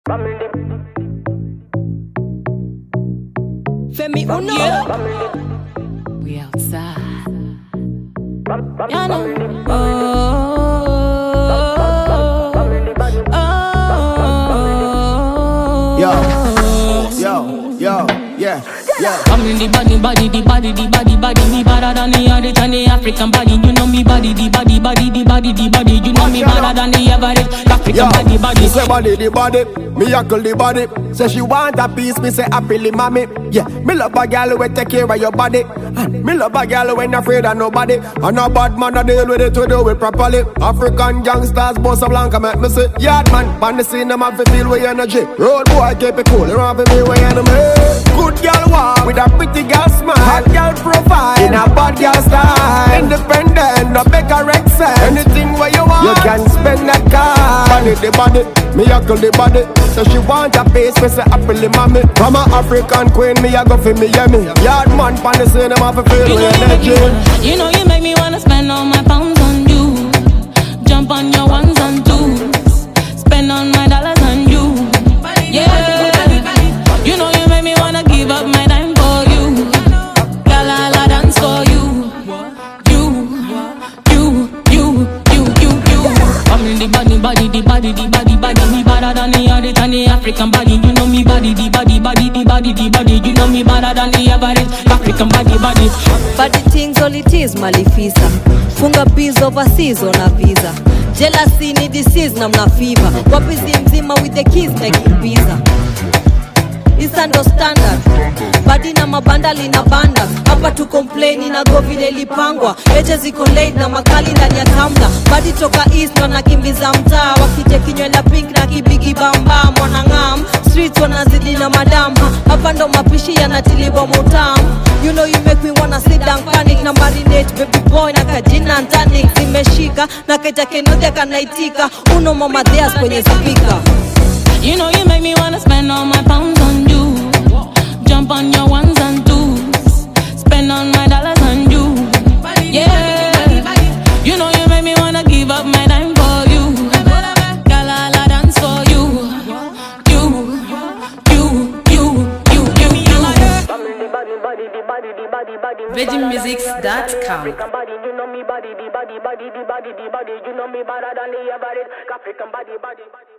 Femi Uno. Yeah. We outside. You know. Yo, yeah. I'm in the body, me better than the average and the African body. You know me body, the body. You know me better than the average African body. Me say body, the body, me uncle the body. Say she want a piece, me say happily mommy. Yeah, me love a girl who take care of your body, and me love a girl who ain't afraid of nobody. And a bad man a deal with it to do it properly. African gangsters, Bossa Blanca make me say, yard man, on the scene them have to feel with energy. Road boy keep it cool, you have to be with enemy. Good girl walk with a pretty girl smile. Hot girl profile in a bad girl style. Independent, no beg a accent. Anything where you want, you can spend that car. Body the body, me uncle the body. So she want a piece, me say happily mommy. From a African queen, me a go for me yummy. Yard man, pan the scene, them have to feel with energy. You know you make me wanna spend all my pounds on you. Jump on your ones and twos. Spend all my dollars on you. Yeah. You know you make me wanna give up my time for you. Girl, I'll dance for you. You. I'm in the body. Me better than the average and the African body. You know me body, the body. You know me better than the average African body. Body things all it is malifisa. Funga bees overseas on a visa. Jealousy ni disease na mna fever. Wapizi mzima with the keys making pizza. Isa ndo standard. Badi na mabanda lina banda. Hapa tu complain na go vile lipangwa. Eje ziko late na makali ndani ya tamla. Badi toka east wanakimbiza mtaa. Wakije kinywela pink na kibigi bamba. Mwanangam streets wanazidi na madam. Hapa ndo mapishi yanatiliwa mutam. You know you make me wanna sit down panic. Na marinate baby boy na kajina antanic. Zimeshika na kaita kenodya kanaitika. Uno mama theas kwenye speaker. You know you make me wanna spend all my pounds on you. Jump on your ones and twos. Spend all my dollars on you. Yeah. You know you make me wanna give up my time for you. Girl, I'll dance for you. VeggieMusics.com. You know me body, the body. You know me better than the average African body.